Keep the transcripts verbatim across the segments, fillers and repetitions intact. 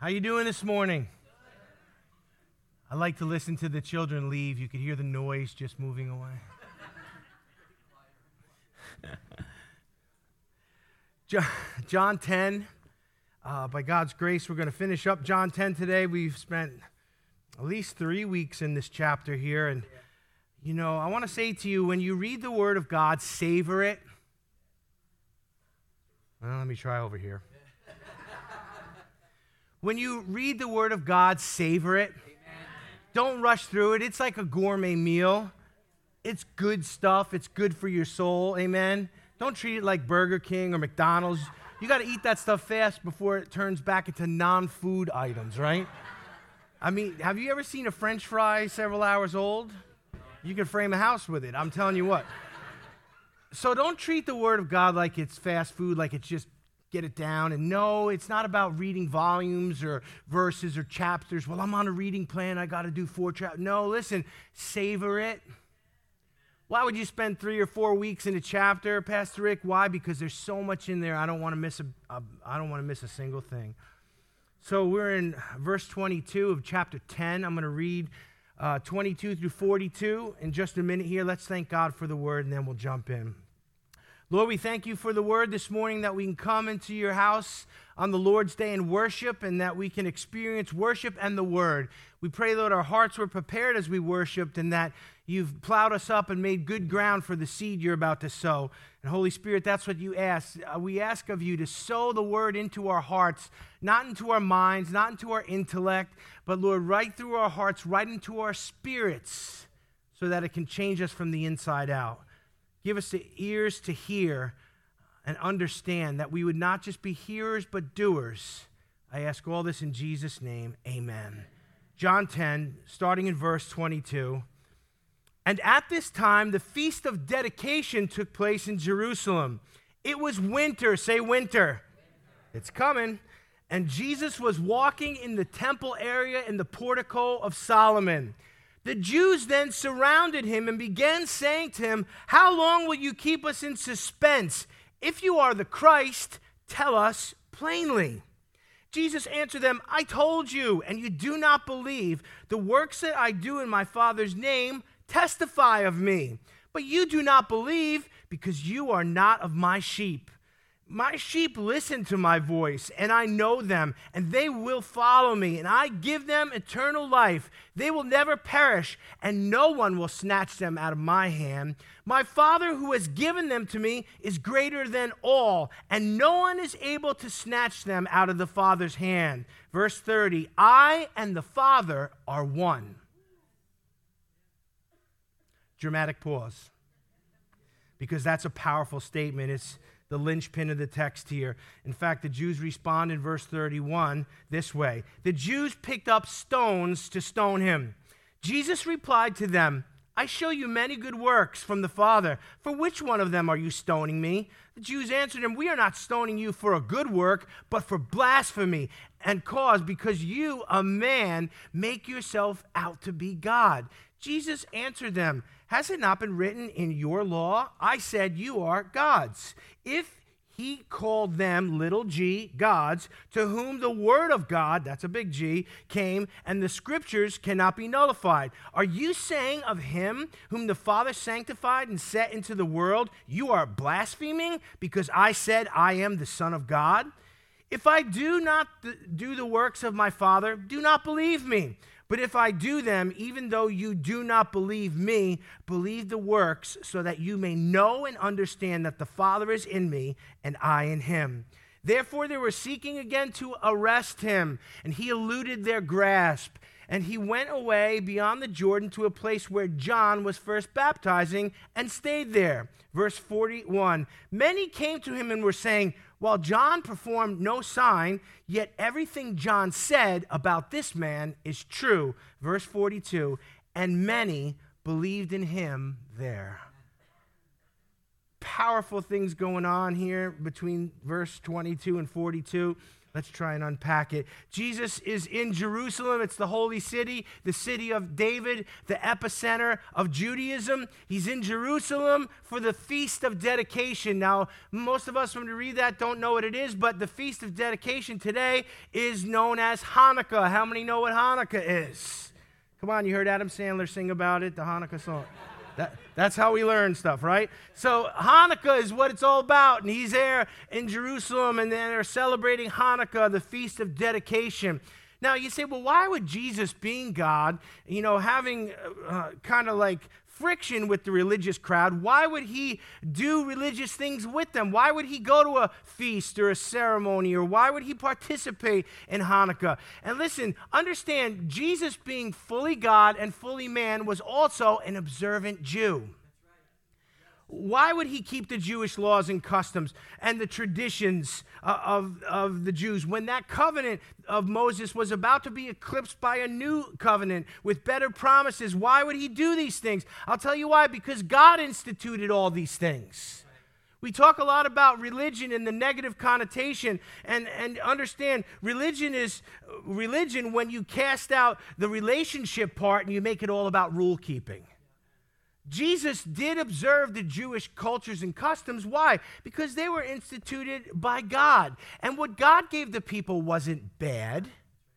How you doing this morning? I like to listen to the children leave. You could hear the noise just moving away. John ten, uh, by God's grace, we're going to finish up John ten today. We've spent at least three weeks in this chapter here. And, you know, I want to say to you, when you read the Word of God, savor it. Well, let me try over here. When you read the Word of God, savor it. Amen. Don't rush through it. It's like a gourmet meal. It's good stuff. It's good for your soul. Amen. Don't treat it like Burger King or McDonald's. You got to eat that stuff fast before it turns back into non-food items, right? I mean, have you ever seen a French fry several hours old? You can frame a house with it. I'm telling you what. So don't treat the Word of God like it's fast food, like it's just get it down. And no, it's not about reading volumes or verses or chapters. Well, I'm on a reading plan. I got to do four chapters. No, listen, savor it. Why would you spend three or four weeks in a chapter, Pastor Rick? Why? Because there's so much in there. I don't want to miss a. a I don't want to miss a single thing. So we're in verse twenty-two of chapter ten. I'm going to read uh, twenty-two through forty-two in just a minute here. Let's thank God for the word, and then we'll jump in. Lord, we thank you for the word this morning, that we can come into your house on the Lord's Day and worship, and that we can experience worship and the word. We pray, Lord, our hearts were prepared as we worshiped, and that you've plowed us up and made good ground for the seed you're about to sow. And Holy Spirit, that's what you ask. Uh, we ask of you to sow the word into our hearts, not into our minds, not into our intellect, but, Lord, right through our hearts, right into our spirits, so that it can change us from the inside out. Give us the ears to hear and understand, that we would not just be hearers but doers. I ask all this in Jesus' name, amen. John ten, starting in verse twenty-two. And at this time, the feast of dedication took place in Jerusalem. It was winter. Say winter. Winter. It's coming. And Jesus was walking in the temple area in the portico of Solomon. The Jews then surrounded him and began saying to him, "How long will you keep us in suspense? If you are the Christ, tell us plainly." Jesus answered them, "I told you, and you do not believe. The works that I do in my Father's name testify of me. But you do not believe, because you are not of my sheep. My sheep listen to my voice, and I know them, and they will follow me, and I give them eternal life. They will never perish, and no one will snatch them out of my hand. My Father who has given them to me is greater than all, and no one is able to snatch them out of the Father's hand." Verse thirty, "I and the Father are one." Dramatic pause, because that's a powerful statement. It's the linchpin of the text here. In fact, the Jews respond in verse thirty-one this way. The Jews picked up stones to stone him. Jesus replied to them, "I show you many good works from the Father. For which one of them are you stoning me?" The Jews answered him, "We are not stoning you for a good work, but for blasphemy, and cause because you, a man, make yourself out to be God." Jesus answered them, "Has it not been written in your law? I said you are gods." If he called them, little g, gods, to whom the word of God, that's a big G, came, and the scriptures cannot be nullified, are you saying of him whom the Father sanctified and set into the world, you are blaspheming because I said I am the Son of God? If I do not th- do the works of my Father, do not believe me. But if I do them, even though you do not believe me, believe the works, so that you may know and understand that the Father is in me and I in him. Therefore they were seeking again to arrest him, and he eluded their grasp. And he went away beyond the Jordan to a place where John was first baptizing and stayed there. Verse forty-one, many came to him and were saying, "While John performed no sign, yet everything John said about this man is true." Verse forty-two, and many believed in him there. Powerful things going on here between verse twenty-two and forty-two. Let's try and unpack it. Jesus is in Jerusalem. It's the holy city, the city of David, the epicenter of Judaism. He's in Jerusalem for the Feast of Dedication. Now, most of us, when we read that, don't know what it is, but the Feast of Dedication today is known as Hanukkah. How many know what Hanukkah is? Come on, you heard Adam Sandler sing about it, the Hanukkah song. That, that's how we learn stuff, right? So Hanukkah is what it's all about, and he's there in Jerusalem, and they're celebrating Hanukkah, the Feast of Dedication. Now, you say, well, why would Jesus, being God, you know, having uh, kind of like friction with the religious crowd, why would he do religious things with them? Why would he go to a feast or a ceremony, or why would he participate in Hanukkah? And listen, understand, Jesus being fully God and fully man was also an observant Jew. Why would he keep the Jewish laws and customs and the traditions uh, of, of the Jews when that covenant of Moses was about to be eclipsed by a new covenant with better promises? Why would he do these things? I'll tell you why. Because God instituted all these things. We talk a lot about religion and the negative connotation, and, and understand religion is religion when you cast out the relationship part and you make it all about rule keeping. Jesus did observe the Jewish cultures and customs. Why? Because they were instituted by God. And what God gave the people wasn't bad.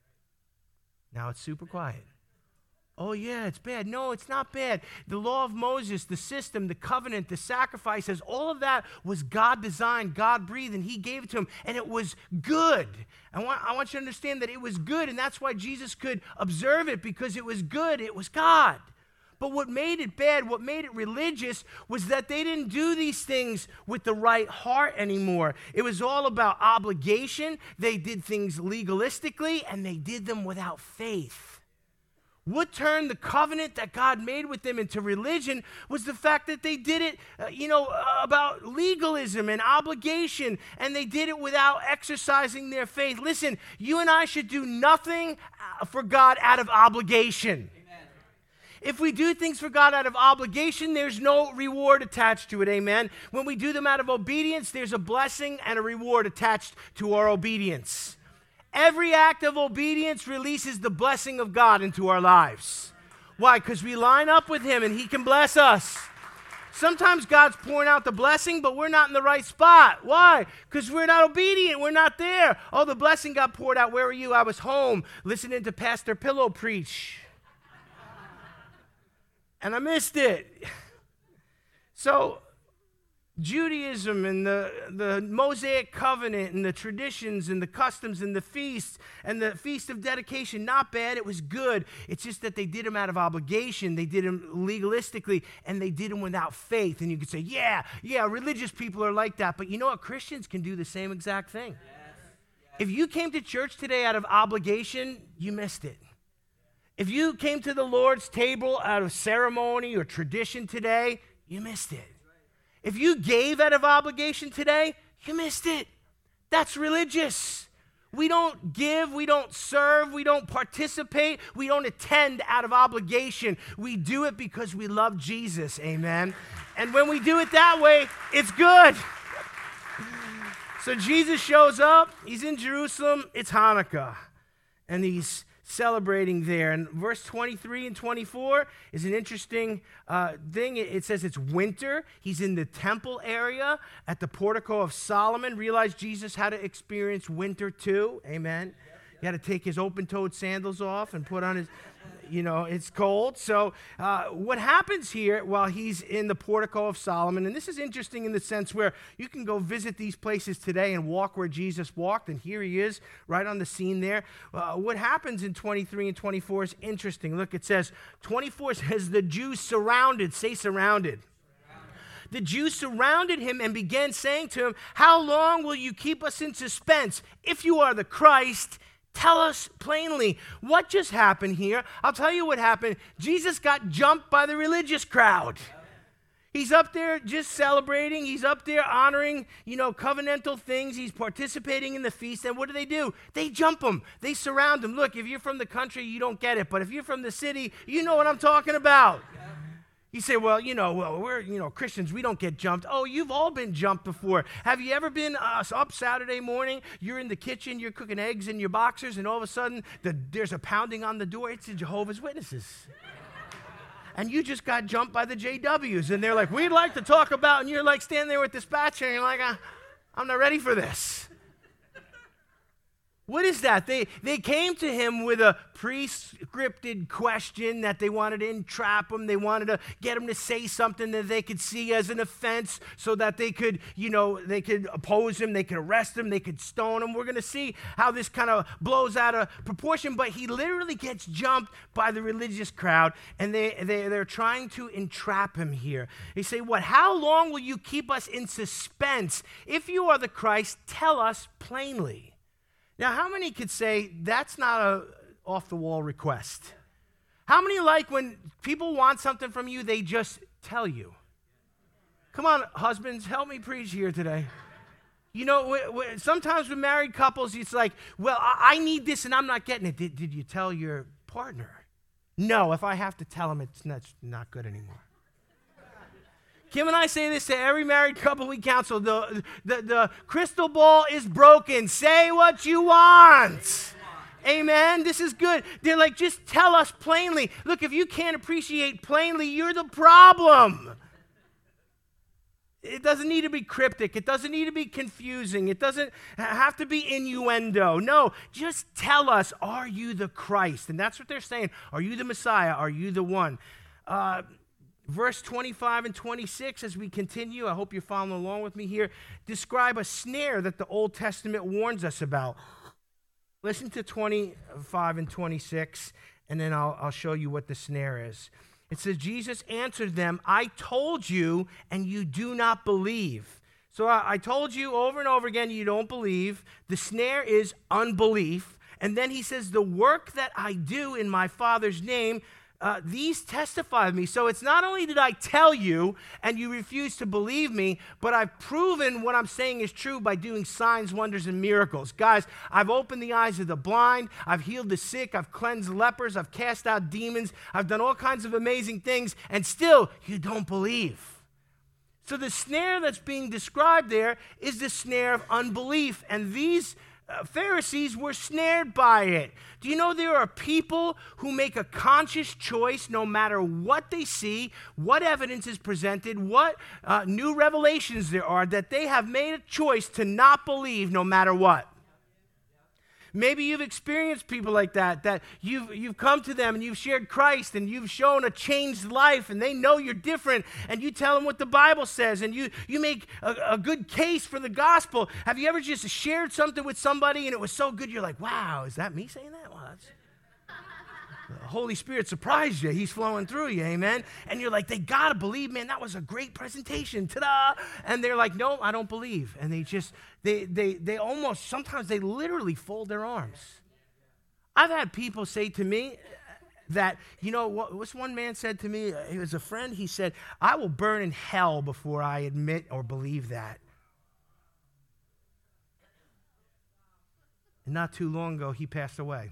Now it's super quiet. Oh, yeah, it's bad. No, it's not bad. The law of Moses, the system, the covenant, the sacrifices, all of that was God designed, God breathed, and he gave it to him, and it was good. I want, I want you to understand that it was good, and that's why Jesus could observe it, because it was good. It was God. But what made it bad, what made it religious, was that they didn't do these things with the right heart anymore. It was all about obligation. They did things legalistically, and they did them without faith. What turned the covenant that God made with them into religion was the fact that they did it, uh, you know, uh, about legalism and obligation, and they did it without exercising their faith. Listen, you and I should do nothing for God out of obligation. If we do things for God out of obligation, there's no reward attached to it, amen? When we do them out of obedience, there's a blessing and a reward attached to our obedience. Every act of obedience releases the blessing of God into our lives. Why? Because we line up with him and he can bless us. Sometimes God's pouring out the blessing, but we're not in the right spot. Why? Because we're not obedient. We're not there. Oh, the blessing got poured out. Where were you? I was home listening to Pastor Pillow preach. And I missed it. So Judaism and the, the Mosaic covenant and the traditions and the customs and the feasts and the Feast of Dedication, not bad. It was good. It's just that they did them out of obligation. They did them legalistically, and they did them without faith. And you could say, yeah, yeah, religious people are like that. But you know what? Christians can do the same exact thing. Yes. Yes. If you came to church today out of obligation, you missed it. If you came to the Lord's table out of ceremony or tradition today, you missed it. If you gave out of obligation today, you missed it. That's religious. We don't give, we don't serve, we don't participate, we don't attend out of obligation. We do it because we love Jesus, amen? And when we do it that way, it's good. So Jesus shows up, he's in Jerusalem, it's Hanukkah, and he's celebrating there. And verse twenty-three and twenty-four is an interesting uh, thing. It, it says it's winter. He's in the temple area at the portico of Solomon. Realize Jesus had to experience winter too. Amen. He had to take his open-toed sandals off and put on his, you know, it's cold. So uh, what happens here while he's in the portico of Solomon, and this is interesting in the sense where you can go visit these places today and walk where Jesus walked, and here he is right on the scene there. Uh, what happens in twenty-three and twenty-four is interesting. Look, it says, twenty-four says, the Jews surrounded, say surrounded. The Jews surrounded him and began saying to him, how long will you keep us in suspense? If you are the Christ, tell us plainly. What just happened here? I'll tell you what happened. Jesus got jumped by the religious crowd. He's up there just celebrating. He's up there honoring, you know, covenantal things. He's participating in the feast. And what do they do? They jump him. They surround him. Look, if you're from the country, you don't get it. But if you're from the city, you know what I'm talking about. You say, well, you know, well, we're, you know, Christians, we don't get jumped. Oh, you've all been jumped before. Have you ever been uh, up Saturday morning, you're in the kitchen, you're cooking eggs in your boxers, and all of a sudden the, there's a pounding on the door? It's the Jehovah's Witnesses. And you just got jumped by the J Ws, and they're like, we'd like to talk about, and you're like standing there with this dispatcher, and you're like, uh, I'm not ready for this. What is that? They, they came to him with a pre-scripted question that they wanted to entrap him. They wanted to get him to say something that they could see as an offense so that they could, you know, they could oppose him, they could arrest him, they could stone him. We're going to see how this kind of blows out of proportion, but he literally gets jumped by the religious crowd, and they, they, they're trying to entrap him here. They say, what, how long will you keep us in suspense? If you are the Christ, tell us plainly. Now, how many could say that's not a off-the-wall request? How many like when people want something from you, they just tell you? Come on, husbands, help me preach here today. You know, we, we, sometimes with married couples, it's like, well, I, I need this and I'm not getting it. Did, did you tell your partner? No, if I have to tell him, it's not, it's not good anymore. Kim and I say this to every married couple we counsel. The, the, the crystal ball is broken. Say what you want. Amen. This is good. They're like, just tell us plainly. Look, if you can't appreciate plainly, you're the problem. It doesn't need to be cryptic. It doesn't need to be confusing. It doesn't have to be innuendo. No, just tell us, are you the Christ? And that's what they're saying. Are you the Messiah? Are you the one? Uh, Verse twenty-five and twenty-six, as we continue, I hope you're following along with me here, describe a snare that the Old Testament warns us about. Listen to twenty-five and twenty-six, and then I'll, I'll show you what the snare is. It says, Jesus answered them, I told you, and you do not believe. So I, I told you over and over again, you don't believe. The snare is unbelief. And then he says, the work that I do in my Father's name, Uh, these testify of me. So it's not only did I tell you and you refuse to believe me, but I've proven what I'm saying is true by doing signs, wonders, and miracles. Guys, I've opened the eyes of the blind. I've healed the sick. I've cleansed lepers. I've cast out demons. I've done all kinds of amazing things, and still you don't believe. So the snare that's being described there is the snare of unbelief, and these Uh, Pharisees were snared by it. Do you know there are people who make a conscious choice no matter what they see, what evidence is presented, what uh, new revelations there are, that they have made a choice to not believe no matter what? Maybe you've experienced people like that, that you've, you've come to them and you've shared Christ and you've shown a changed life and they know you're different and you tell them what the Bible says and you, you make a, a good case for the gospel. Have you ever just shared something with somebody and it was so good you're like, wow, is that me saying that? Well, that's... The Holy Spirit surprised you. He's flowing through you, amen? And you're like, they got to believe, man, that was a great presentation. Ta-da! And they're like, no, I don't believe. And they just, they, they, they almost, sometimes they literally fold their arms. I've had people say to me that, you know, what what's one man said to me? He was a friend. He said, I will burn in hell before I admit or believe that. And not too long ago, he passed away.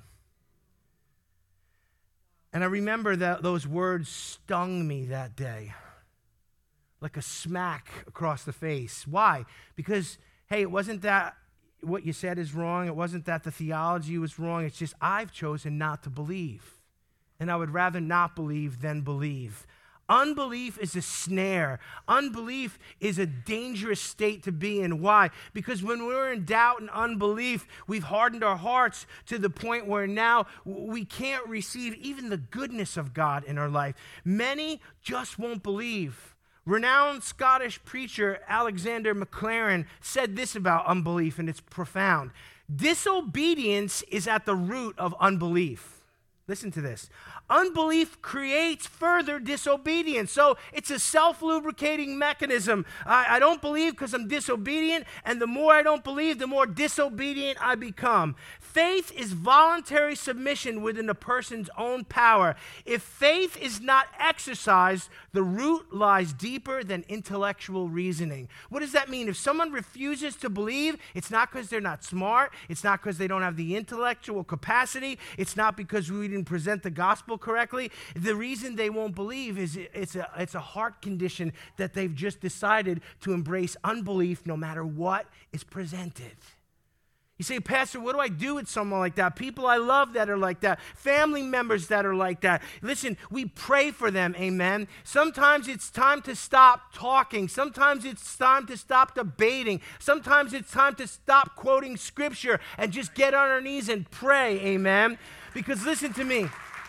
And I remember that those words stung me that day, like a smack across the face. Why? Because, hey, it wasn't that what you said is wrong. It wasn't that the theology was wrong. It's just I've chosen not to believe. And I would rather not believe than believe. Unbelief is a snare. Unbelief is a dangerous state to be in. Why? Because when we're in doubt and unbelief, we've hardened our hearts to the point where now we can't receive even the goodness of God in our life. Many just won't believe. Renowned Scottish preacher Alexander MacLaren said this about unbelief, and it's profound. Disobedience is at the root of unbelief. Listen to this. Unbelief creates further disobedience. So it's a self-lubricating mechanism. I, I don't believe because I'm disobedient, and the more I don't believe, the more disobedient I become. faith is voluntary submission within a person's own power. If faith is not exercised, the root lies deeper than intellectual reasoning. What does that mean? If someone refuses to believe, it's not because they're not smart. It's not because they don't have the intellectual capacity. It's not because we didn't present the gospel correctly. The reason they won't believe is it's a, it's a heart condition that they've just decided to embrace unbelief no matter what is presented. You say, Pastor, what do I do with someone like that? People I love that are like that. Family members that are like that. Listen, we pray for them, amen. Sometimes it's time to stop talking. Sometimes it's time to stop debating. Sometimes it's time to stop quoting scripture and just get on our knees and pray, amen. Because listen to me.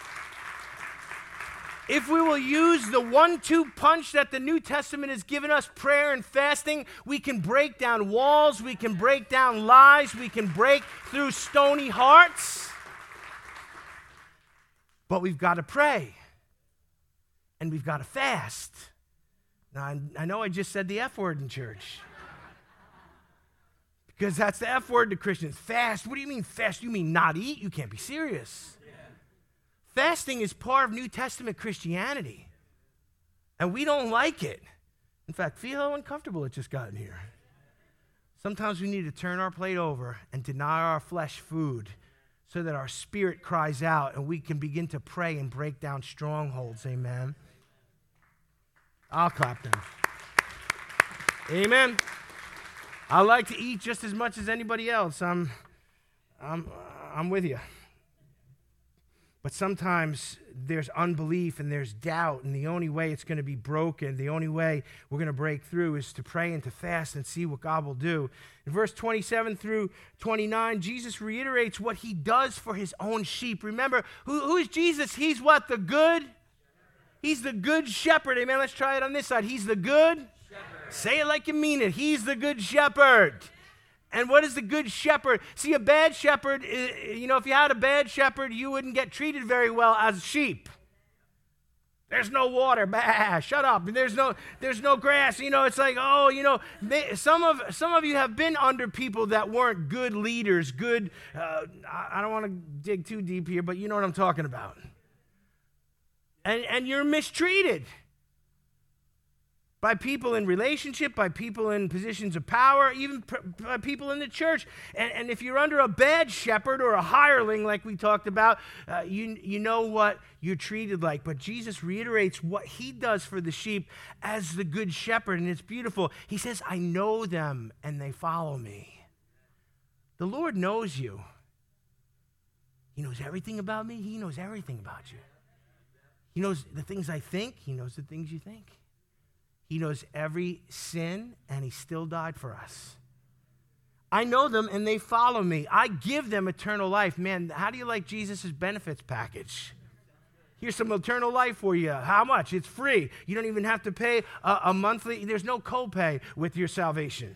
If we will use the one two punch that the New Testament has given us, prayer and fasting, we can break down walls, we can break down lies, we can break through stony hearts. But we've got to pray, and we've got to fast. Now, I, I know I just said the F word in church, because that's the F word to Christians. Fast. What do you mean fast? You mean not eat? You can't be serious. Fasting is part of New Testament Christianity, and we don't like it. In fact, feel how uncomfortable it just got in here. Sometimes we need to turn our plate over and deny our flesh food so that our spirit cries out and we can begin to pray and break down strongholds, amen. I'll clap them. Amen. I like to eat just as much as anybody else. I'm, I'm, I'm with you. But sometimes there's unbelief and there's doubt, and the only way it's going to be broken, the only way we're going to break through is to pray and to fast and see what God will do. In verse twenty-seven through twenty-nine, Jesus reiterates what he does for his own sheep. Remember, who, who is Jesus? He's what? The good? He's the good shepherd. Amen. Let's try it on this side. He's the good? Shepherd. Say it like you mean it. He's the good shepherd. And what is the good shepherd? See, a bad shepherd, you know, if you had a bad shepherd, you wouldn't get treated very well as sheep. There's no water. Bah, shut up. There's no, there's no grass. You know, it's like, oh, you know, they, some of some of you have been under people that weren't good leaders, good, uh, I don't want to dig too deep here, but you know what I'm talking about. And, and you're mistreated by people in relationship, by people in positions of power, even pr- by people in the church. And, and if you're under a bad shepherd or a hireling, like we talked about, uh, you, you know what you're treated like. But Jesus reiterates what he does for the sheep as the good shepherd, and it's beautiful. He says, I know them, and they follow me. The Lord knows you. He knows everything about me. He knows everything about you. He knows the things I think. He knows the things you think. He knows every sin, and he still died for us. I know them, and they follow me. I give them eternal life. Man, how do you like Jesus' benefits package? Here's some eternal life for you. How much? It's free. You don't even have to pay a, a monthly. There's no copay with your salvation.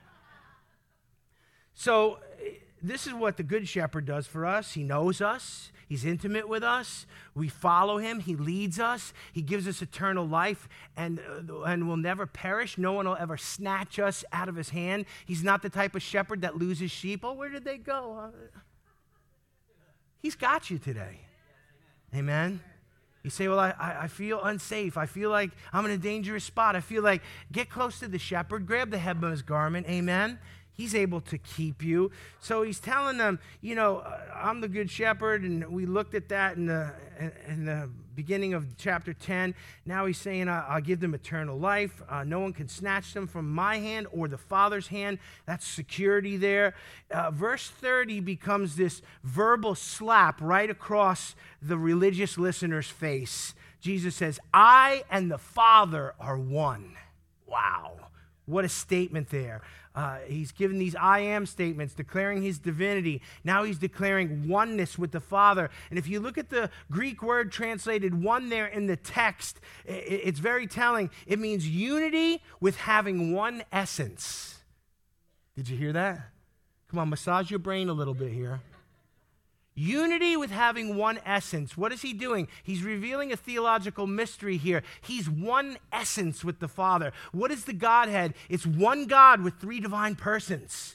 So this is what the Good Shepherd does for us. He knows us. He's intimate with us. We follow him. He leads us. He gives us eternal life, and, uh, and we'll never perish. No one will ever snatch us out of his hand. He's not the type of shepherd that loses sheep. Oh, where did they go? Uh, he's got you today. Amen. You say, well, I, I feel unsafe. I feel like I'm in a dangerous spot. I feel like, get close to the shepherd. Grab the hem of his garment. Amen. He's able to keep you. So he's telling them, you know, uh, I'm the good shepherd, and we looked at that in the in the beginning of chapter ten. Now he's saying, uh, I'll give them eternal life. Uh, no one can snatch them from my hand or the Father's hand. That's security there. Uh, verse thirty becomes this verbal slap right across the religious listener's face. Jesus says, I and the Father are one. Wow. What a statement there. Uh, he's given these I am statements, declaring his divinity. Now he's declaring oneness with the Father. And if you look at the Greek word translated one there in the text, it's very telling. It means unity with having one essence. Did you hear that? Come on, massage your brain a little bit here. Unity with having one essence. What is he doing? He's revealing a theological mystery here. He's one essence with the Father. What is the Godhead? It's one God with three divine persons.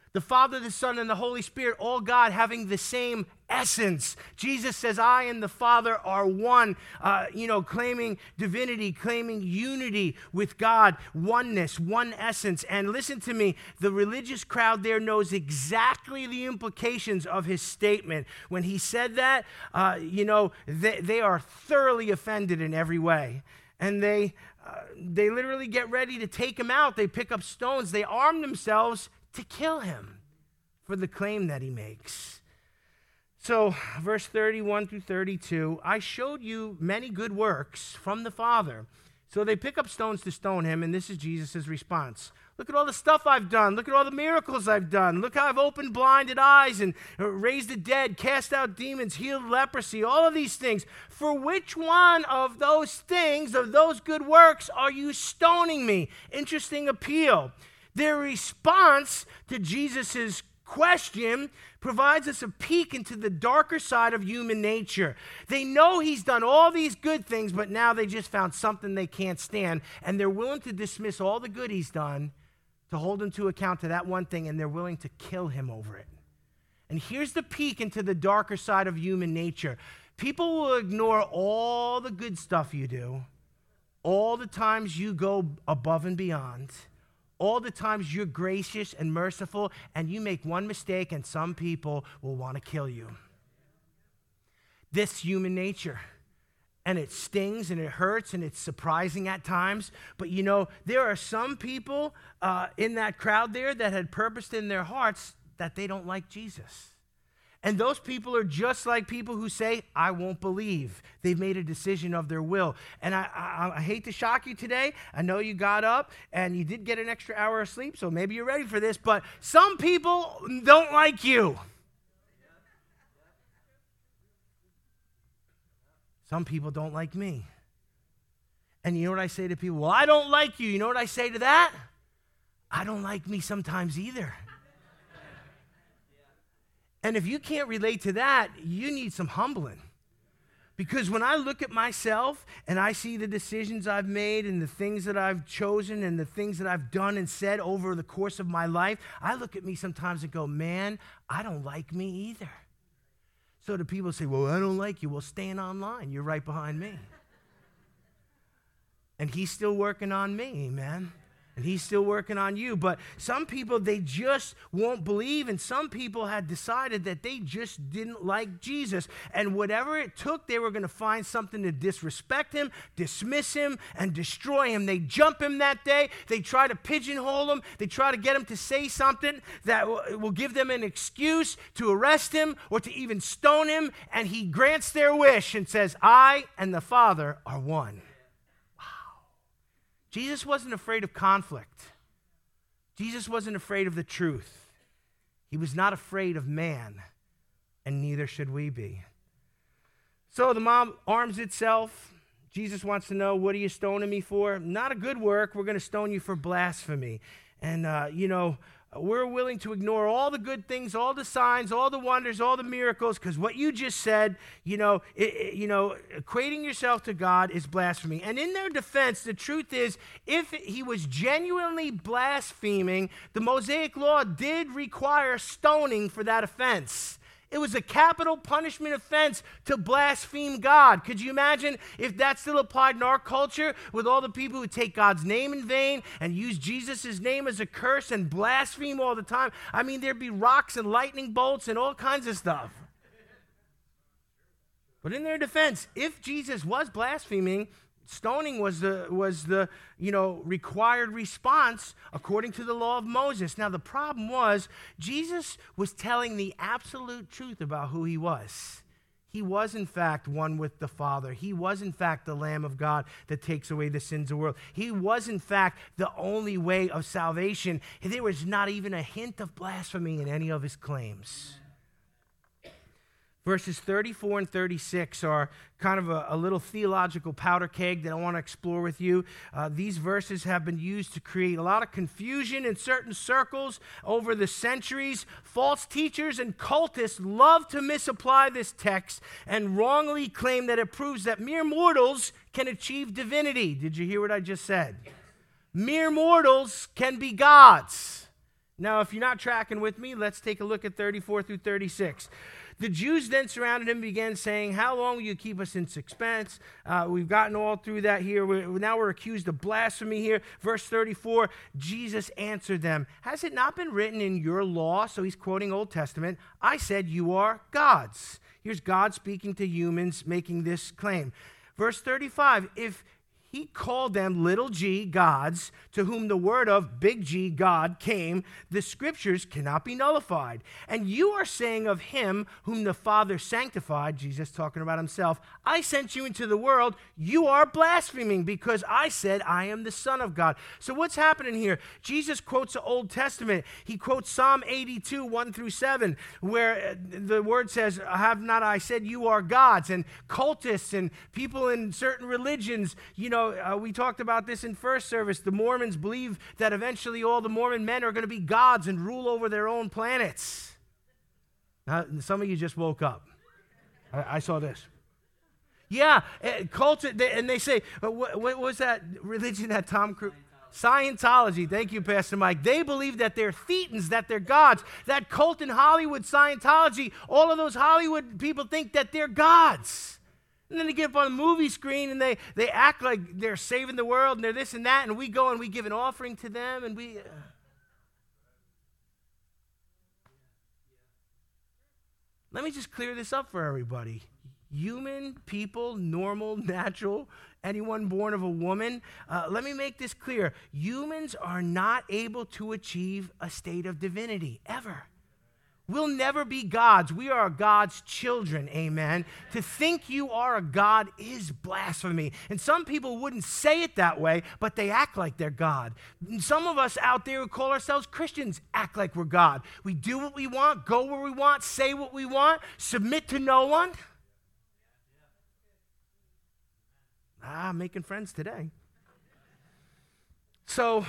The Father, the Son, and the Holy Spirit, all God, having the same essence. Jesus says, I and the Father are one, uh, you know, claiming divinity, claiming unity with God, oneness, one essence. And listen to me, the religious crowd there knows exactly the implications of his statement. When he said that, uh, you know, they, they are thoroughly offended in every way. And they, uh, they literally get ready to take him out. They pick up stones. They arm themselves to kill him for the claim that he makes. So, verse thirty-one through thirty-two, I showed you many good works from the Father. So they pick up stones to stone him, and this is Jesus' response. Look at all the stuff I've done. Look at all the miracles I've done. Look how I've opened blinded eyes and raised the dead, cast out demons, healed leprosy, all of these things. For which one of those things, of those good works, are you stoning me? Interesting appeal. Their response to Jesus' question provides us a peek into the darker side of human nature. They know he's done all these good things, but now they just found something they can't stand, and they're willing to dismiss all the good he's done to hold him to account to that one thing, and they're willing to kill him over it. And here's the peek into the darker side of human nature. People will ignore all the good stuff you do, all the times you go above and beyond, all the times you're gracious and merciful, and you make one mistake and some people will want to kill you. This human nature. And it stings and it hurts and it's surprising at times. But you know, there are some people uh, in that crowd there that had purposed in their hearts that they don't like Jesus. And those people are just like people who say, I won't believe. They've made a decision of their will. And I, I, I hate to shock you today. I know you got up and you did get an extra hour of sleep, so maybe you're ready for this. But some people don't like you. Some people don't like me. And you know what I say to people? Well, I don't like you. You know what I say to that? I don't like me sometimes either. And if you can't relate to that, you need some humbling. Because when I look at myself and I see the decisions I've made and the things that I've chosen and the things that I've done and said over the course of my life, I look at me sometimes and go, man, I don't like me either. So the people say, well, I don't like you. Well, stand online. You're right behind me. And he's still working on me, amen. And he's still working on you. But some people, they just won't believe. And some people had decided that they just didn't like Jesus. And whatever it took, they were going to find something to disrespect him, dismiss him, and destroy him. They jump him that day. They try to pigeonhole him. They try to get him to say something that will give them an excuse to arrest him or to even stone him. And he grants their wish and says, I and the Father are one. Jesus wasn't afraid of conflict. Jesus wasn't afraid of the truth. He was not afraid of man, and neither should we be. So the mob arms itself. Jesus wants to know, what are you stoning me for? Not a good work. We're going to stone you for blasphemy. And, uh, you know, we're willing to ignore all the good things, all the signs, all the wonders, all the miracles, because what you just said, you know, it, it, you know, equating yourself to God is blasphemy. And in their defense, the truth is, if he was genuinely blaspheming, the Mosaic law did require stoning for that offense. It was a capital punishment offense to blaspheme God. Could you imagine if that still applied in our culture with all the people who take God's name in vain and use Jesus' name as a curse and blaspheme all the time? I mean, there'd be rocks and lightning bolts and all kinds of stuff. But in their defense, if Jesus was blaspheming, stoning was the, was the, you know, required response according to the law of Moses. Now, the problem was Jesus was telling the absolute truth about who he was. He was, in fact, one with the Father. He was, in fact, the Lamb of God that takes away the sins of the world. He was, in fact, the only way of salvation. There was not even a hint of blasphemy in any of his claims. Verses thirty-four and thirty-six are kind of a, a little theological powder keg that I want to explore with you. Uh, these verses have been used to create a lot of confusion in certain circles over the centuries. False teachers and cultists love to misapply this text and wrongly claim that it proves that mere mortals can achieve divinity. Did you hear what I just said? Mere mortals can be gods. Now, if you're not tracking with me, let's take a look at thirty-four through thirty-six. The Jews then surrounded him and began saying, how long will you keep us in suspense? Uh, we've gotten all through that here. We're, now we're accused of blasphemy here. Verse thirty-four, Jesus answered them, has it not been written in your law? So he's quoting Old Testament. I said you are gods. Here's God speaking to humans, making this claim. Verse thirty-five, if he called them little g, gods, to whom the word of big G, God, came, the scriptures cannot be nullified. And you are saying of him whom the Father sanctified, Jesus talking about himself, I sent you into the world, you are blaspheming because I said I am the Son of God. So what's happening here? Jesus quotes the Old Testament. He quotes Psalm eighty-two, one through seven, where the word says, have not I said you are gods? And cultists and people in certain religions, you know, Uh, we talked about this in first service. The Mormons believe that eventually all the Mormon men are going to be gods and rule over their own planets. Now, some of you just woke up. I, I saw this. Yeah, uh, cult, they, and they say, uh, what, what was that religion that Tom Cruise? Scientology. Thank you, Pastor Mike. They believe that they're thetans, that they're gods. That cult in Hollywood, Scientology, all of those Hollywood people think that they're gods. And then they get up on the movie screen and they, they act like they're saving the world and they're this and that, and we go and we give an offering to them and we... Uh... Let me just clear this up for everybody. Human, people, normal, natural, anyone born of a woman, uh, let me make this clear. Humans are not able to achieve a state of divinity, ever. We'll never be gods. We are God's children, amen. To think you are a god is blasphemy. And some people wouldn't say it that way, but they act like they're God. And some of us out there who call ourselves Christians act like we're God. We do what we want, go where we want, say what we want, submit to no one. Ah, making friends today. So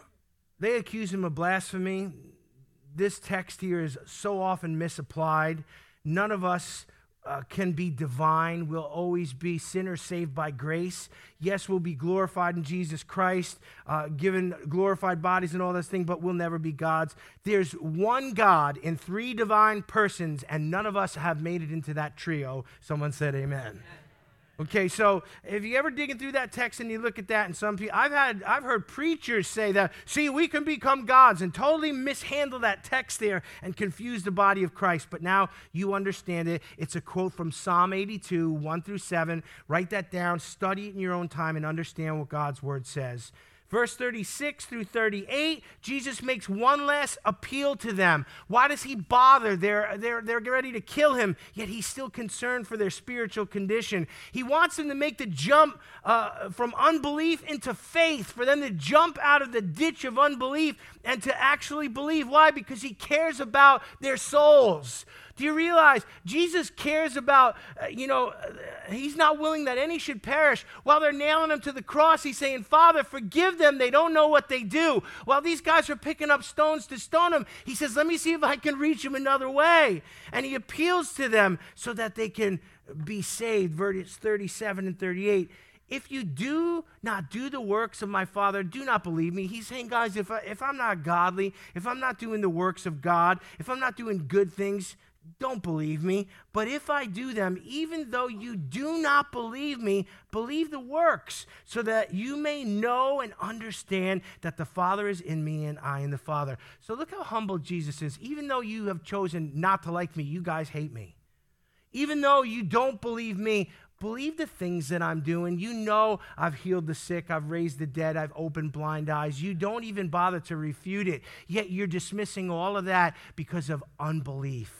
they accuse him of blasphemy. This text here is so often misapplied. None of us uh, can be divine. We'll always be sinners saved by grace. Yes, we'll be glorified in Jesus Christ, uh, given glorified bodies and all this thing, but we'll never be gods. There's one God in three divine persons, and none of us have made it into that trio. Someone said amen. Okay, so if you ever digging through that text and you look at that, and some people, I've had, I've heard preachers say that, see, we can become gods, and totally mishandle that text there and confuse the body of Christ. But now you understand it. It's a quote from Psalm eighty-two, one through seven. Write that down, study it in your own time, and understand what God's word says. Verse thirty-six through thirty-eight, Jesus makes one last appeal to them. Why does he bother? They're, they're, they're ready to kill him, yet he's still concerned for their spiritual condition. He wants them to make the jump uh, from unbelief into faith, for them to jump out of the ditch of unbelief and to actually believe. Why? Because he cares about their souls. Do you realize Jesus cares about, uh, you know, uh, he's not willing that any should perish. While they're nailing him to the cross, he's saying, Father, forgive them. They don't know what they do. While these guys are picking up stones to stone him, he says, let me see if I can reach him another way. And he appeals to them so that they can be saved. Verse thirty-seven and thirty-eight. If you do not do the works of my Father, do not believe me. He's saying, guys, if, I, if I'm not godly, if I'm not doing the works of God, if I'm not doing good things, don't believe me. But if I do them, even though you do not believe me, believe the works, so that you may know and understand that the Father is in me and I in the Father. So look how humble Jesus is. Even though you have chosen not to like me, you guys hate me. Even though you don't believe me, believe the things that I'm doing. You know I've healed the sick, I've raised the dead, I've opened blind eyes. You don't even bother to refute it, yet you're dismissing all of that because of unbelief.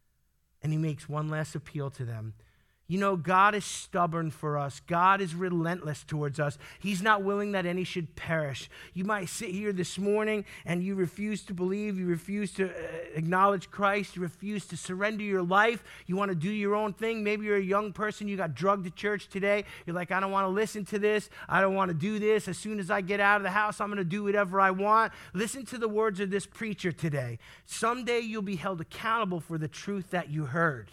And he makes one last appeal to them. You know, God is stubborn for us. God is relentless towards us. He's not willing that any should perish. You might sit here this morning and you refuse to believe. You refuse to uh, acknowledge Christ. You refuse to surrender your life. You want to do your own thing. Maybe you're a young person. You got drugged to church today. You're like, I don't want to listen to this. I don't want to do this. As soon as I get out of the house, I'm going to do whatever I want. Listen to the words of this preacher today. Someday you'll be held accountable for the truth that you heard.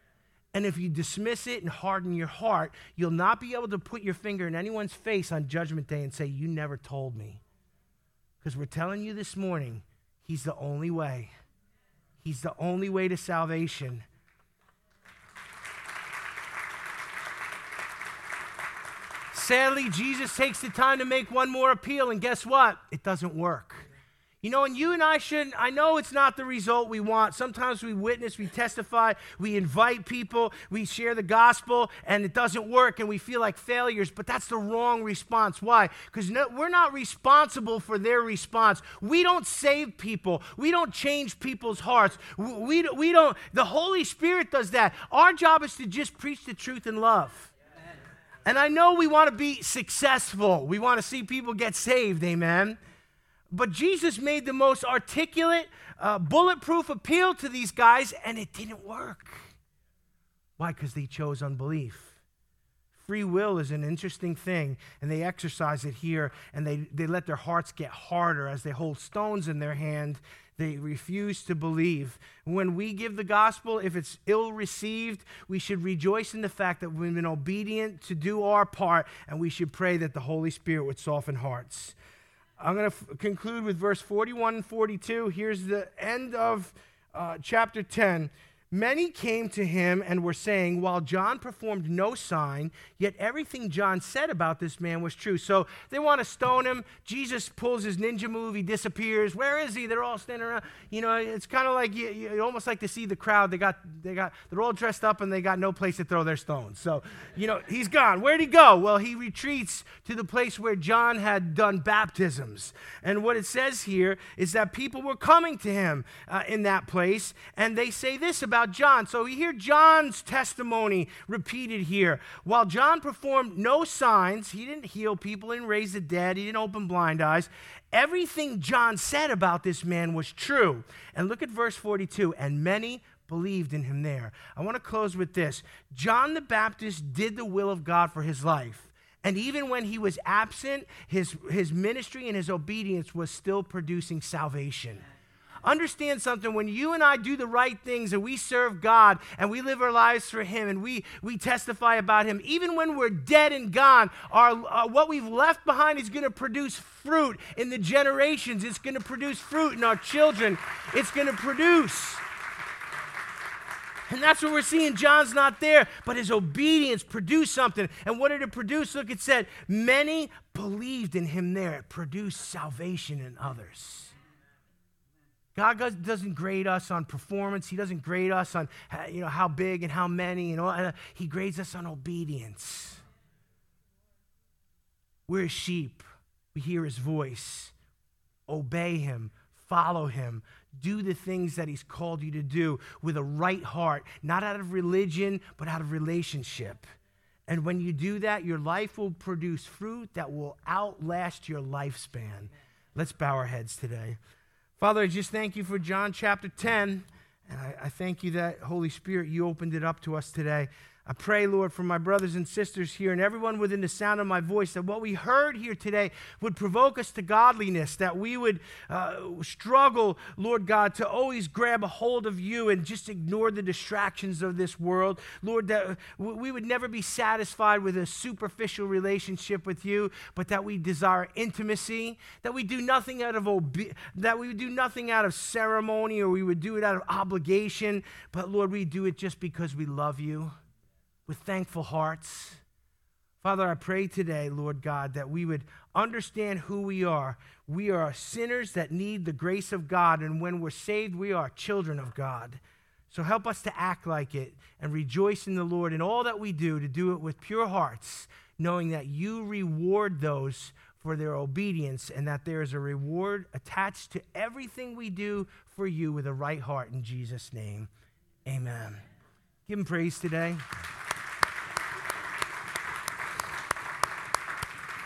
And if you dismiss it and harden your heart, you'll not be able to put your finger in anyone's face on Judgment Day and say, you never told me. Because we're telling you this morning, He's the only way. He's the only way to salvation. Sadly, Jesus takes the time to make one more appeal, and guess what? It doesn't work. You know, and you and I shouldn't, I know it's not the result we want. Sometimes we witness, we testify, we invite people, we share the gospel, and it doesn't work, and we feel like failures, but that's the wrong response. Why? Because no, we're not responsible for their response. We don't save people. We don't change people's hearts. We, we, we don't, the Holy Spirit does that. Our job is to just preach the truth in love. Amen. And I know we want to be successful. We want to see people get saved, amen? But Jesus made the most articulate, uh, bulletproof appeal to these guys, and it didn't work. Why? Because they chose unbelief. Free will is an interesting thing, and they exercise it here, and they, they let their hearts get harder as they hold stones in their hand. They refuse to believe. When we give the gospel, if it's ill-received, we should rejoice in the fact that we've been obedient to do our part, and we should pray that the Holy Spirit would soften hearts. I'm going to f- conclude with verse forty-one and forty-two. Here's the end of uh, chapter ten. Many came to him and were saying, while John performed no sign, yet everything John said about this man was true. So they want to stone him. Jesus pulls his ninja move. He disappears. Where is he? They're all standing around. You know, it's kind of like, you, you almost like to see the crowd. They got, they got, they're all dressed up and they got no place to throw their stones. So, you know, he's gone. Where'd he go? Well, he retreats to the place where John had done baptisms. And what it says here is that people were coming to him uh, in that place, and they say this about John. So we hear John's testimony repeated here. While John performed no signs, he didn't heal people, he didn't raise the dead, he didn't open blind eyes. Everything John said about this man was true. And look at verse forty-two. And many believed in him there. I want to close with this. John the Baptist did the will of God for his life. And even when he was absent, his, his ministry and his obedience was still producing salvation. Understand something, when you and I do the right things and we serve God and we live our lives for him and we, we testify about him, even when we're dead and gone, our, uh, what we've left behind is going to produce fruit in the generations. It's going to produce fruit in our children. It's going to produce. And that's what we're seeing. John's not there, but his obedience produced something. And what did it produce? Look, it said, many believed in him there. It produced salvation in others. God doesn't grade us on performance. He doesn't grade us on, you know, how big and how many. And all. He grades us on obedience. We're his sheep. We hear his voice. Obey him. Follow him. Do the things that he's called you to do with a right heart, not out of religion, but out of relationship. And when you do that, your life will produce fruit that will outlast your lifespan. Let's bow our heads today. Father, I just thank you for John chapter ten, and I, I thank you that, Holy Spirit, you opened it up to us today. I pray, Lord, for my brothers and sisters here and everyone within the sound of my voice, that what we heard here today would provoke us to godliness, that we would uh, struggle, Lord God, to always grab a hold of you and just ignore the distractions of this world. Lord, that we would never be satisfied with a superficial relationship with you, but that we desire intimacy, that we do nothing out of obe- that we would do nothing out of ceremony, or we would do it out of obligation, but Lord, we do it just because we love you. With thankful hearts. Father, I pray today, Lord God, that we would understand who we are. We are sinners that need the grace of God, and when we're saved, we are children of God. So help us to act like it and rejoice in the Lord in all that we do, to do it with pure hearts, knowing that you reward those for their obedience and that there is a reward attached to everything we do for you with a right heart. In Jesus' name, amen. Give him praise today.